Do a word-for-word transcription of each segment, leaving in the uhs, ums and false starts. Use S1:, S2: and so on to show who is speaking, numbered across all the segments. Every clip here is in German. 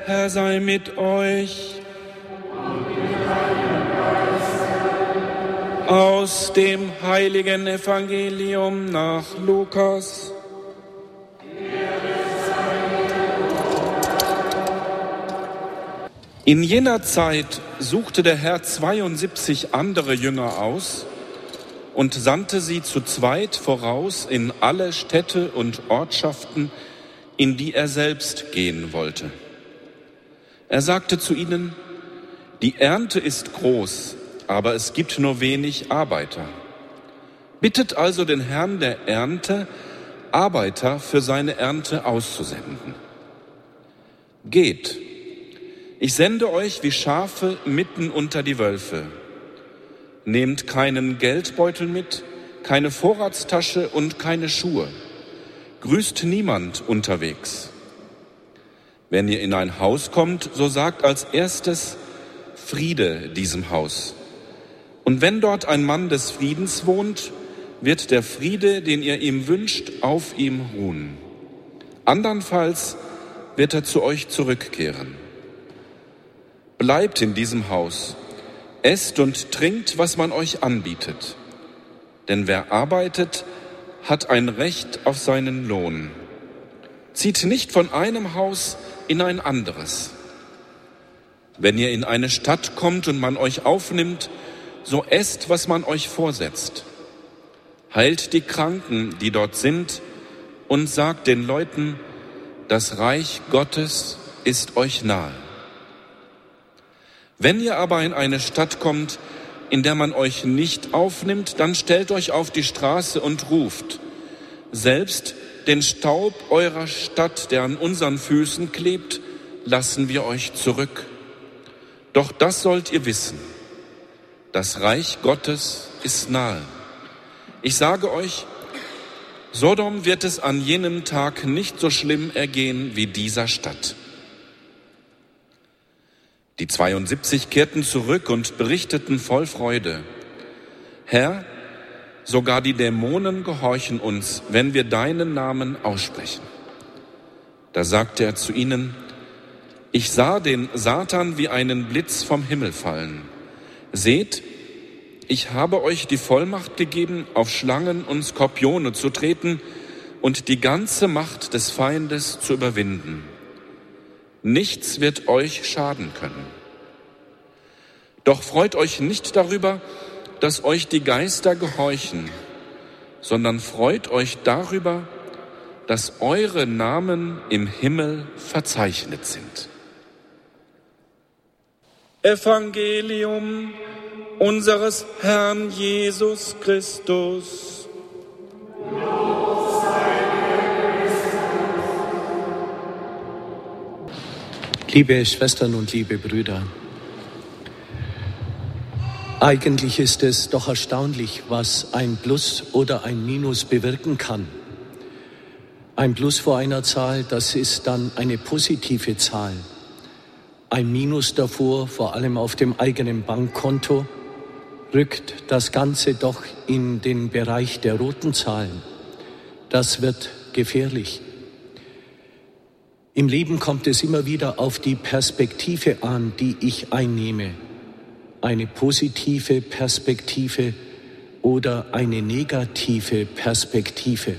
S1: Herr sei mit euch. Aus dem heiligen Evangelium nach Lukas. In jener Zeit suchte der Herr zweiundsiebzig andere Jünger aus und sandte sie zu zweit voraus in alle Städte und Ortschaften, in die er selbst gehen wollte. Er sagte zu ihnen: Die Ernte ist groß, aber es gibt nur wenig Arbeiter. Bittet also den Herrn der Ernte, Arbeiter für seine Ernte auszusenden. Geht, ich sende euch wie Schafe mitten unter die Wölfe. Nehmt keinen Geldbeutel mit, keine Vorratstasche und keine Schuhe. Grüßt niemand unterwegs. Wenn ihr in ein Haus kommt, so sagt als erstes: Friede diesem Haus. Und wenn dort ein Mann des Friedens wohnt, wird der Friede, den ihr ihm wünscht, auf ihm ruhen. Andernfalls wird er zu euch zurückkehren. Bleibt in diesem Haus, esst und trinkt, was man euch anbietet. Denn wer arbeitet, hat ein Recht auf seinen Lohn. Zieht nicht von einem Haus in ein anderes. Wenn ihr in eine Stadt kommt und man euch aufnimmt, so esst, was man euch vorsetzt. Heilt die Kranken, die dort sind, und sagt den Leuten: Das Reich Gottes ist euch nahe. Wenn ihr aber in eine Stadt kommt, in der man euch nicht aufnimmt, dann stellt euch auf die Straße und ruft: Selbst den Staub eurer Stadt, der an unseren Füßen klebt, lassen wir euch zurück. Doch das sollt ihr wissen: Das Reich Gottes ist nahe. Ich sage euch, Sodom wird es an jenem Tag nicht so schlimm ergehen wie dieser Stadt. Die zweiundsiebzig kehrten zurück und berichteten voll Freude: Herr, sogar die Dämonen gehorchen uns, wenn wir deinen Namen aussprechen. Da sagte er zu ihnen: Ich sah den Satan wie einen Blitz vom Himmel fallen. Seht, ich habe euch die Vollmacht gegeben, auf Schlangen und Skorpione zu treten und die ganze Macht des Feindes zu überwinden. Nichts wird euch schaden können. Doch freut euch nicht darüber, dass euch die Geister gehorchen, sondern freut euch darüber, dass eure Namen im Himmel verzeichnet sind. Evangelium unseres Herrn Jesus Christus.
S2: Liebe Schwestern und liebe Brüder, eigentlich ist es doch erstaunlich, was ein Plus oder ein Minus bewirken kann. Ein Plus vor einer Zahl, das ist dann eine positive Zahl. Ein Minus davor, vor allem auf dem eigenen Bankkonto, rückt das Ganze doch in den Bereich der roten Zahlen. Das wird gefährlich. Im Leben kommt es immer wieder auf die Perspektive an, die ich einnehme. Eine positive Perspektive oder eine negative Perspektive.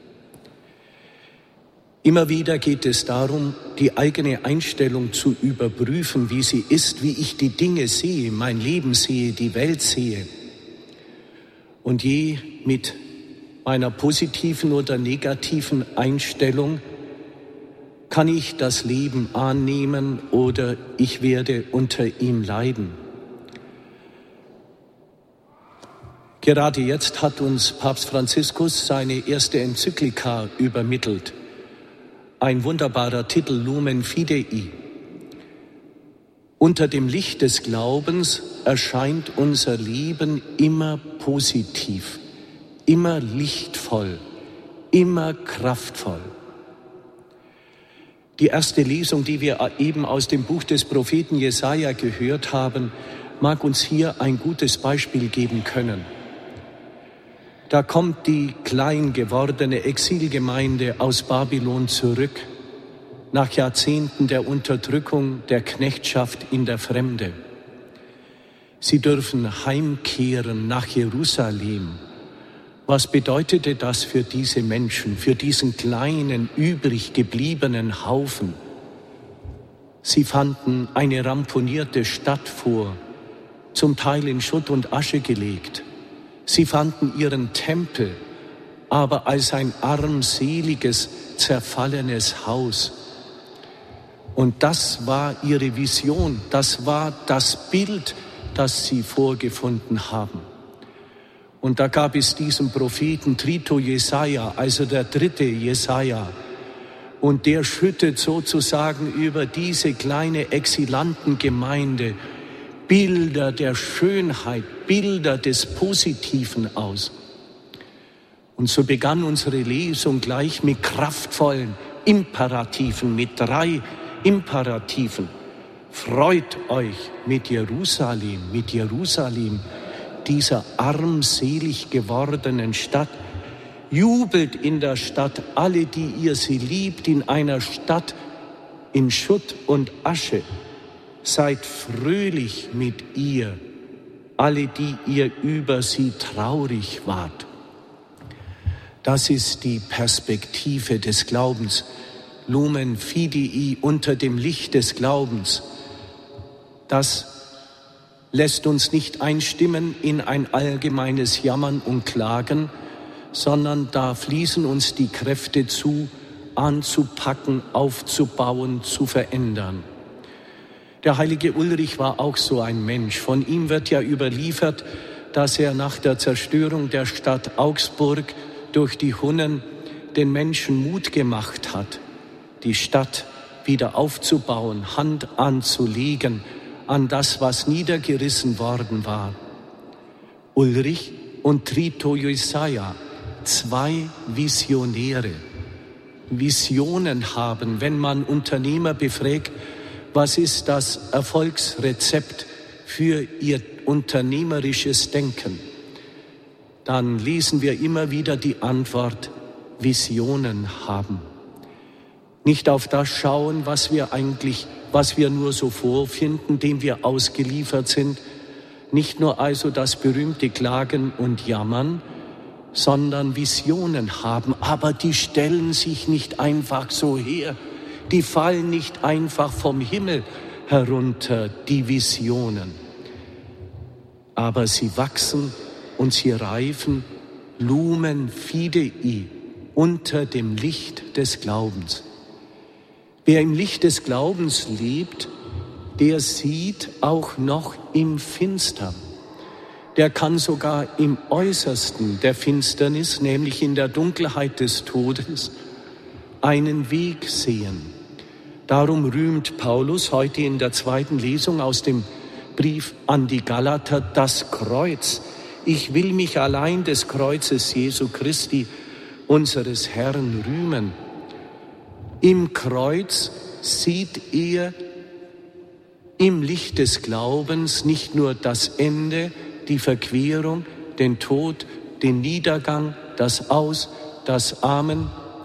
S2: Immer wieder geht es darum, die eigene Einstellung zu überprüfen, wie sie ist, wie ich die Dinge sehe, mein Leben sehe, die Welt sehe. Und je mit meiner positiven oder negativen Einstellung kann ich das Leben annehmen oder ich werde unter ihm leiden. Gerade jetzt hat uns Papst Franziskus seine erste Enzyklika übermittelt. Ein wunderbarer Titel, Lumen Fidei. Unter dem Licht des Glaubens erscheint unser Leben immer positiv, immer lichtvoll, immer kraftvoll. Die erste Lesung, die wir eben aus dem Buch des Propheten Jesaja gehört haben, mag uns hier ein gutes Beispiel geben können. Da kommt die klein gewordene Exilgemeinde aus Babylon zurück nach Jahrzehnten der Unterdrückung, der Knechtschaft in der Fremde. Sie dürfen heimkehren nach Jerusalem. Was bedeutete das für diese Menschen, für diesen kleinen, übrig gebliebenen Haufen? Sie fanden eine ramponierte Stadt vor, zum Teil in Schutt und Asche gelegt. Sie fanden ihren Tempel, aber als ein armseliges, zerfallenes Haus. Und das war ihre Vision, das war das Bild, das sie vorgefunden haben. Und da gab es diesen Propheten Trito Jesaja, also der dritte Jesaja. Und der schüttet sozusagen über diese kleine Exilantengemeinde Bilder der Schönheit, Bilder des Positiven aus. Und so begann unsere Lesung gleich mit kraftvollen Imperativen, mit drei Imperativen. Freut euch mit Jerusalem, mit Jerusalem, dieser armselig gewordenen Stadt. Jubelt in der Stadt, alle, die ihr sie liebt, in einer Stadt in Schutt und Asche. Seid fröhlich mit ihr, alle, die ihr über sie traurig wart. Das ist die Perspektive des Glaubens. Lumen Fidei, unter dem Licht des Glaubens. Das lässt uns nicht einstimmen in ein allgemeines Jammern und Klagen, sondern da fließen uns die Kräfte zu, anzupacken, aufzubauen, zu verändern. Der heilige Ulrich war auch so ein Mensch. Von ihm wird ja überliefert, dass er nach der Zerstörung der Stadt Augsburg durch die Hunnen den Menschen Mut gemacht hat, die Stadt wieder aufzubauen, Hand anzulegen an das, was niedergerissen worden war. Ulrich und Trito Jesaja, zwei Visionäre, Visionen haben. Wenn man Unternehmer befragt, was ist das Erfolgsrezept für ihr unternehmerisches Denken, dann lesen wir immer wieder die Antwort: Visionen haben. Nicht auf das schauen, was wir eigentlich, was wir nur so vorfinden, dem wir ausgeliefert sind. Nicht nur also das berühmte Klagen und Jammern, sondern Visionen haben. Aber die stellen sich nicht einfach so her. Die fallen nicht einfach vom Himmel herunter, die Visionen. Aber sie wachsen und sie reifen, Lumen Fidei, unter dem Licht des Glaubens. Wer im Licht des Glaubens lebt, der sieht auch noch im Finstern. Der kann sogar im Äußersten der Finsternis, nämlich in der Dunkelheit des Todes, einen Weg sehen. Darum rühmt Paulus heute in der zweiten Lesung aus dem Brief an die Galater das Kreuz. Ich will mich allein des Kreuzes Jesu Christi, unseres Herrn, rühmen. Im Kreuz sieht er im Licht des Glaubens nicht nur das Ende, die Verquerung, den Tod, den Niedergang, das Aus, das Amen.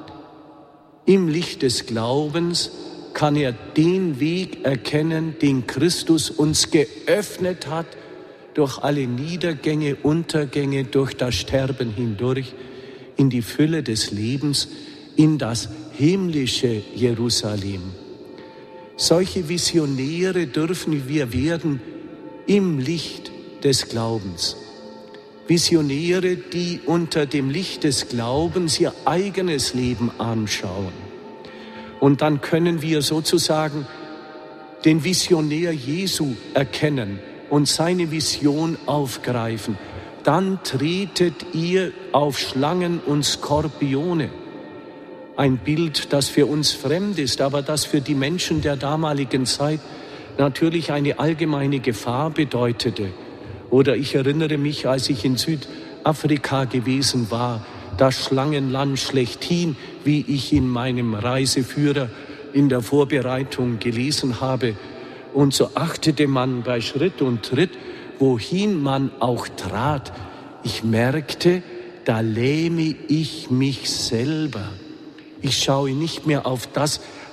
S2: Im Licht des Glaubens kann er den Weg erkennen, den Christus uns geöffnet hat, durch alle Niedergänge, Untergänge, durch das Sterben hindurch, in die Fülle des Lebens, in das himmlische Jerusalem. Solche Visionäre dürfen wir werden im Licht des Glaubens. Visionäre, die unter dem Licht des Glaubens ihr eigenes Leben anschauen. Und dann können wir sozusagen den Visionär Jesu erkennen und seine Vision aufgreifen. Dann tretet ihr auf Schlangen und Skorpione. Ein Bild, das für uns fremd ist, aber das für die Menschen der damaligen Zeit natürlich eine allgemeine Gefahr bedeutete. Oder ich erinnere mich, als ich in Südafrika gewesen war, das Schlangenland schlechthin, wie ich in meinem Reiseführer in der Vorbereitung gelesen habe. Und so achtete man bei Schritt und Tritt, wohin man auch trat. Ich merkte, da lähme ich mich selber. Ich schaue nicht mehr auf das,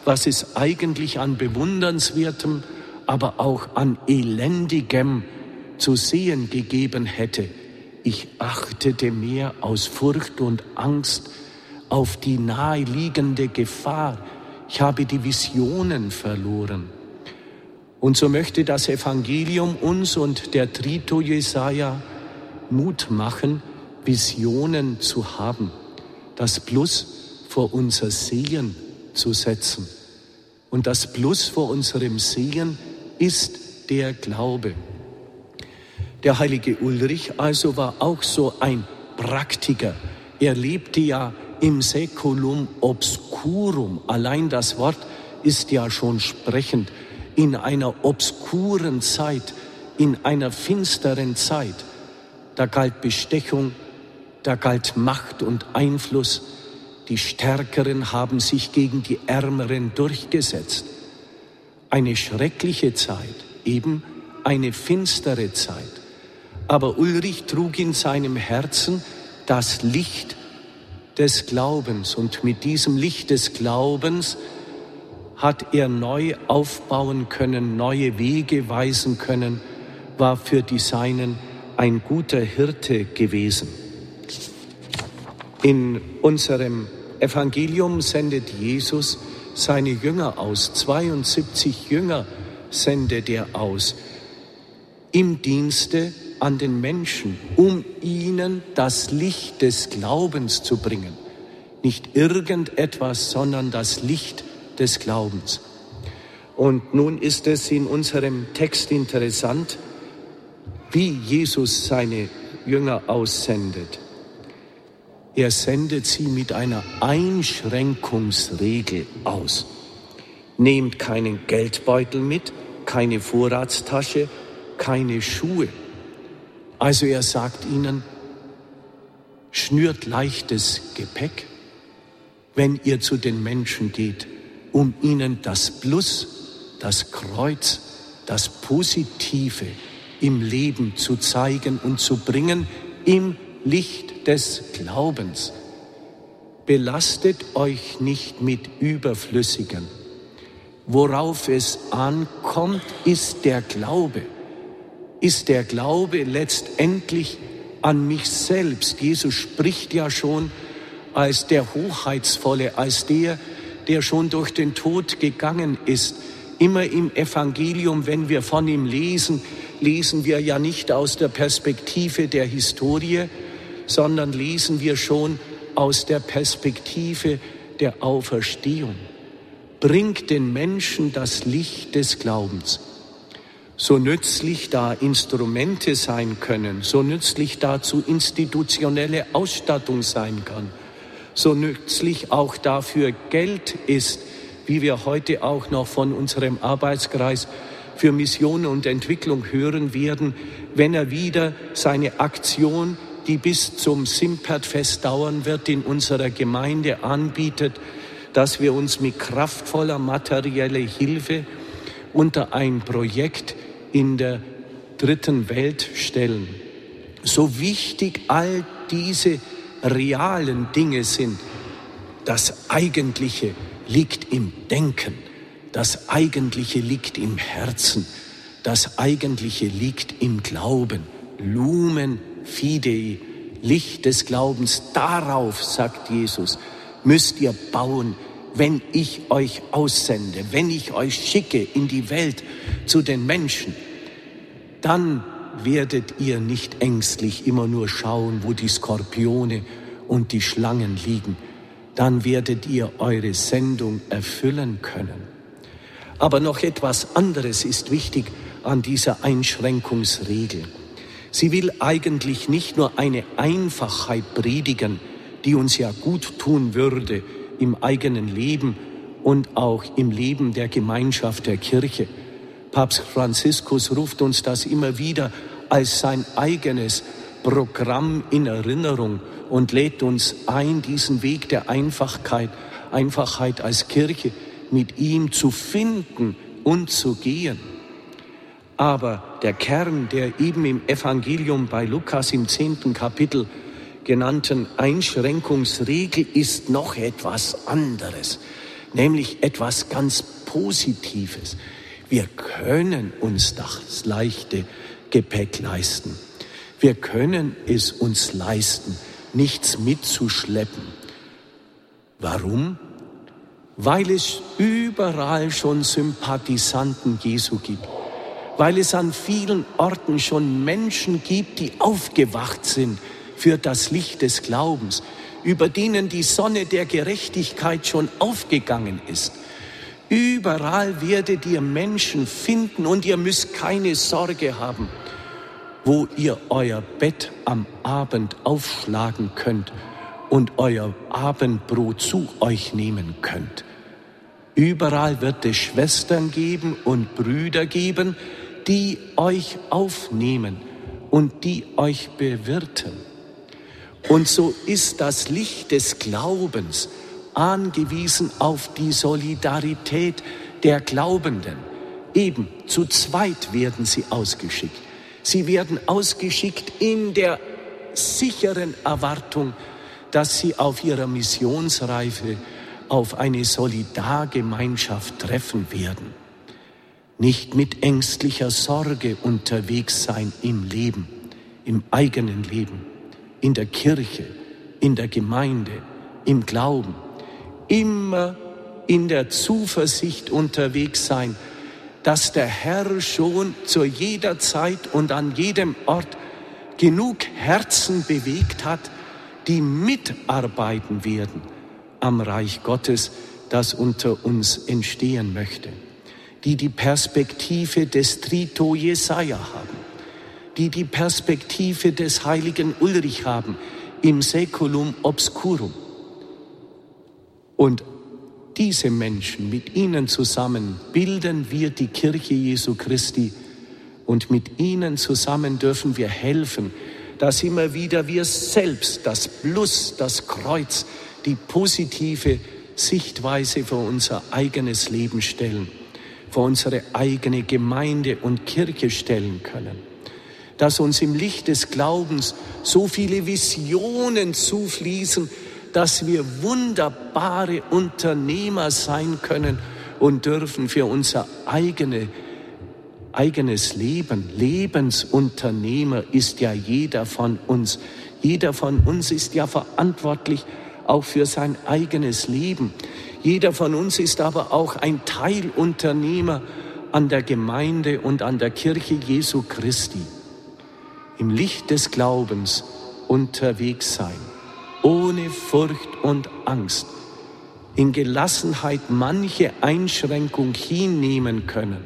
S2: was es eigentlich an Bewundernswertem, aber auch an Elendigem zu sehen gegeben hätte. Ich achtete mehr aus Furcht und Angst auf die naheliegende Gefahr. Ich habe die Visionen verloren. Und so möchte das Evangelium uns und der Trito Jesaja Mut machen, Visionen zu haben, das Plus vor unser Sehen zu setzen. Und das Plus vor unserem Sehen ist der Glaube. Der heilige Ulrich also war auch so ein Praktiker. Er lebte ja im Saeculum obscurum. Allein das Wort ist ja schon sprechend. In einer obskuren Zeit, in einer finsteren Zeit. Da galt Bestechung, da galt Macht und Einfluss. Die Stärkeren haben sich gegen die Ärmeren durchgesetzt. Eine schreckliche Zeit, eben eine finstere Zeit. Aber Ulrich trug in seinem Herzen das Licht des Glaubens. Und mit diesem Licht des Glaubens hat er neu aufbauen können, neue Wege weisen können, war für die Seinen ein guter Hirte gewesen. In unserem Evangelium sendet Jesus seine Jünger aus. zweiundsiebzig Jünger sendet er aus im Dienste an den Menschen, um ihnen das Licht des Glaubens zu bringen. Nicht irgendetwas, sondern das Licht des Glaubens. Und nun ist es in unserem Text interessant, wie Jesus seine Jünger aussendet. Er sendet sie mit einer Einschränkungsregel aus. Nehmt keinen Geldbeutel mit, keine Vorratstasche, keine Schuhe. Also er sagt ihnen, schnürt leichtes Gepäck, wenn ihr zu den Menschen geht, um ihnen das Plus, das Kreuz, das Positive im Leben zu zeigen und zu bringen, im Licht des Glaubens. Belastet euch nicht mit Überflüssigem. Worauf es ankommt, ist der Glaube. Ist der Glaube letztendlich an mich selbst. Jesus spricht ja schon als der Hoheitsvolle, als der, der schon durch den Tod gegangen ist. Immer im Evangelium, wenn wir von ihm lesen, lesen wir ja nicht aus der Perspektive der Historie, sondern lesen wir schon aus der Perspektive der Auferstehung. Bringt den Menschen das Licht des Glaubens. So nützlich da Instrumente sein können, so nützlich dazu institutionelle Ausstattung sein kann, so nützlich auch dafür Geld ist, wie wir heute auch noch von unserem Arbeitskreis für Mission und Entwicklung hören werden, wenn er wieder seine Aktion, die bis zum Simpertfest dauern wird, in unserer Gemeinde anbietet, dass wir uns mit kraftvoller materieller Hilfe unter ein Projekt in der dritten Welt stellen. So wichtig all diese realen Dinge sind, das Eigentliche liegt im Denken, das Eigentliche liegt im Herzen, das Eigentliche liegt im Glauben. Lumen Fidei, Licht des Glaubens, darauf, sagt Jesus, müsst ihr bauen, wenn ich euch aussende, wenn ich euch schicke in die Welt zu den Menschen. Dann werdet ihr nicht ängstlich immer nur schauen, wo die Skorpione und die Schlangen liegen. Dann werdet ihr eure Sendung erfüllen können. Aber noch etwas anderes ist wichtig an dieser Einschränkungsregel. Sie will eigentlich nicht nur eine Einfachheit predigen, die uns ja gut tun würde im eigenen Leben und auch im Leben der Gemeinschaft der Kirche. Papst Franziskus ruft uns das immer wieder als sein eigenes Programm in Erinnerung und lädt uns ein, diesen Weg der Einfachheit, Einfachheit als Kirche mit ihm zu finden und zu gehen. Aber der Kern der eben im Evangelium bei Lukas im zehnten Kapitel genannten Einschränkungsregel ist noch etwas anderes. nämlich etwas ganz Positives. Wir können uns das leichte Gepäck leisten. Wir können es uns leisten, nichts mitzuschleppen. Warum? Weil es überall schon Sympathisanten Jesu gibt. Weil es an vielen Orten schon Menschen gibt, die aufgewacht sind für das Licht des Glaubens, über denen die Sonne der Gerechtigkeit schon aufgegangen ist. Überall werdet ihr Menschen finden und ihr müsst keine Sorge haben, wo ihr euer Bett am Abend aufschlagen könnt und euer Abendbrot zu euch nehmen könnt. Überall wird es Schwestern geben und Brüder geben, die euch aufnehmen und die euch bewirten. Und so ist das Licht des Glaubens angewiesen auf die Solidarität der Glaubenden. Eben zu zweit werden sie ausgeschickt. Sie werden ausgeschickt in der sicheren Erwartung, dass sie auf ihrer Missionsreise auf eine Solidargemeinschaft treffen werden. Nicht mit ängstlicher Sorge unterwegs sein im Leben, im eigenen Leben, in der Kirche, in der Gemeinde, im Glauben. Immer in der Zuversicht unterwegs sein, dass der Herr schon zu jeder Zeit und an jedem Ort genug Herzen bewegt hat, die mitarbeiten werden am Reich Gottes, das unter uns entstehen möchte, die die Perspektive des Trito Jesaja haben, die die Perspektive des heiligen Ulrich haben im Saeculum obscurum. Und diese Menschen, mit ihnen zusammen bilden wir die Kirche Jesu Christi und mit ihnen zusammen dürfen wir helfen, dass immer wieder wir selbst das Plus, das Kreuz, die positive Sichtweise für unser eigenes Leben stellen, für unsere eigene Gemeinde und Kirche stellen können. Dass uns im Licht des Glaubens so viele Visionen zufließen, dass wir wunderbare Unternehmer sein können und dürfen für unser eigene, eigenes Leben. Lebensunternehmer ist ja jeder von uns. Jeder von uns ist ja verantwortlich auch für sein eigenes Leben. Jeder von uns ist aber auch ein Teilunternehmer an der Gemeinde und an der Kirche Jesu Christi. Im Licht des Glaubens unterwegs sein, ohne Furcht und Angst, in Gelassenheit manche Einschränkung hinnehmen können,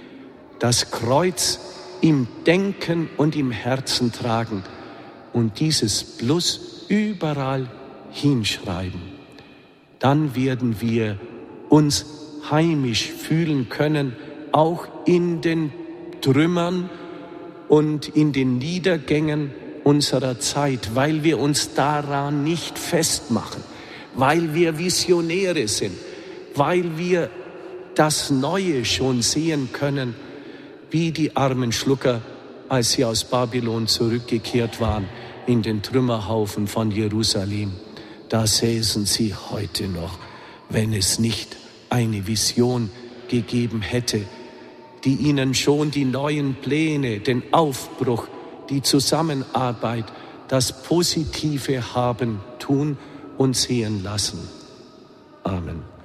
S2: das Kreuz im Denken und im Herzen tragen und dieses Plus überall hinschreiben. Dann werden wir uns heimisch fühlen können, auch in den Trümmern und in den Niedergängen unserer Zeit, weil wir uns daran nicht festmachen, weil wir Visionäre sind, weil wir das Neue schon sehen können, wie die armen Schlucker, als sie aus Babylon zurückgekehrt waren, in den Trümmerhaufen von Jerusalem. Da säßen sie heute noch, wenn es nicht eine Vision gegeben hätte, die ihnen schon die neuen Pläne, den Aufbruch, die Zusammenarbeit, das Positive haben tun und sehen lassen. Amen.